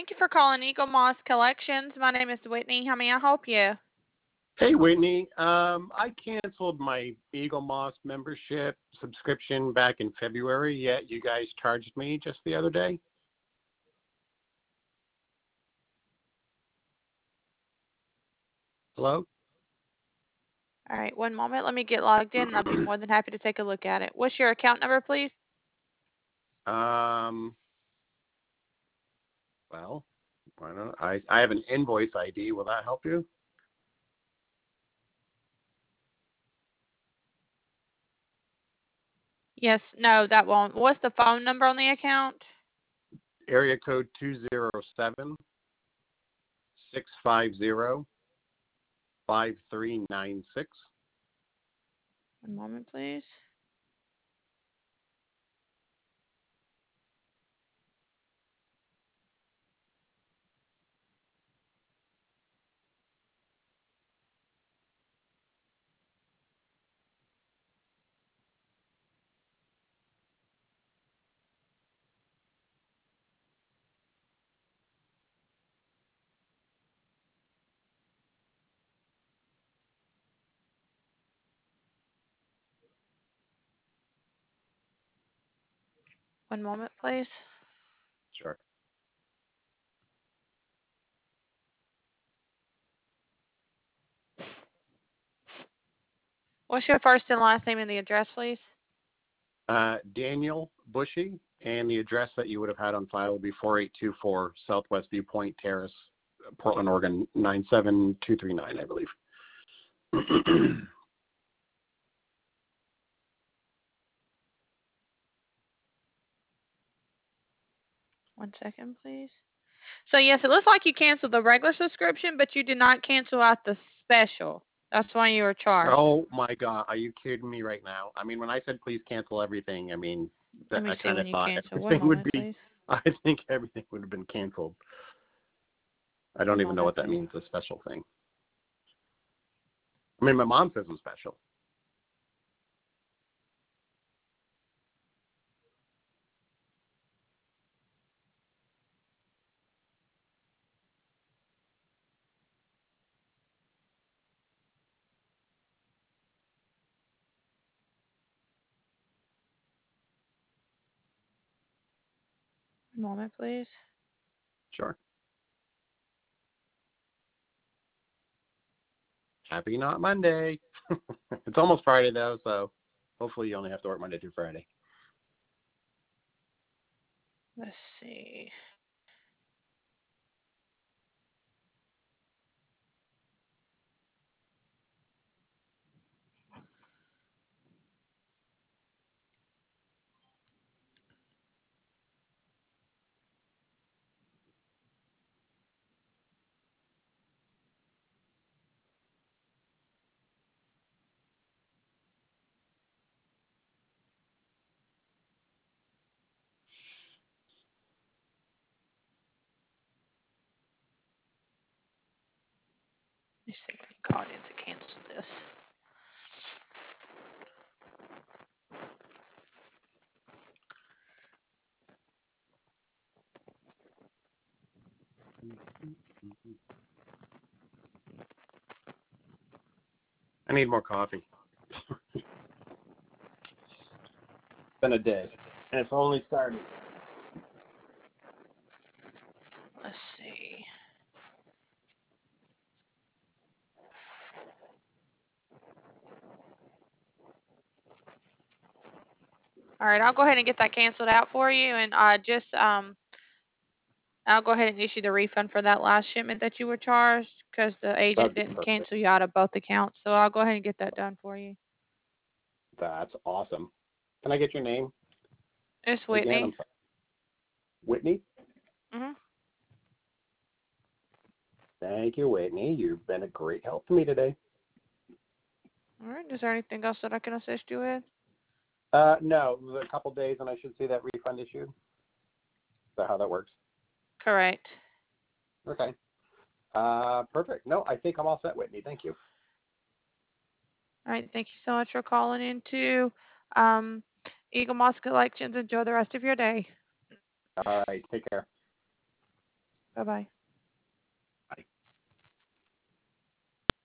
Thank you for calling Eagle Moss Collections. My name is Whitney. How may I help you? Hey, Whitney. I canceled my Eagle Moss membership subscription back in February, yet you guys charged me just the other day. Hello? All right, one moment. Let me get logged in, and I'll be more than happy to take a look at it. What's your account number, please? Well, why not? I have an invoice ID. Will that help you? Yes, no, that won't. What's the phone number on the account? Area code 207-650-5396. One moment, please. One moment, please. Sure. What's your first and last name and the address, please? Daniel Bushy, and the address that you would have had on file would be 4824 Southwest Viewpoint Terrace, Portland, Oregon, 97239, I believe. One second, please. So, yes, it looks like you canceled the regular subscription, but you did not cancel out the special. That's why you were charged. Oh my God, are you kidding me right now? I mean, when I said please cancel everything, I mean, Let me I see kind when of you thought cancel. One everything would moment, be, please. I think everything would have been canceled. I don't One even know moment, what that please. means, a special thing. I mean, my mom says I'm special. One moment, please. Sure. Happy not Monday. It's almost Friday though, so hopefully you only have to work Monday through Friday. Let's see. Let me see if I can call in to cancel this. I need more coffee. It's been a day, and it's only started. Let's see. All right, I'll go ahead and get that canceled out for you, and I'll go ahead and issue the refund for that last shipment that you were charged because the agent That'd be didn't perfect. cancel you out of both accounts. So I'll go ahead and get that done for you. That's awesome. Can I get your name? It's Again, Whitney. I'm sorry. Whitney? Mm-hmm. Thank you, Whitney. You've been a great help to me today. All right. Is there anything else that I can assist you with? No, a couple days and I should see that refund issued. Is that how that works? Correct. Okay. Perfect. No, I think I'm all set, Whitney. Thank you. All right. Thank you so much for calling into Eagle Moss Collections. Enjoy the rest of your day. All right. Take care. Bye-bye.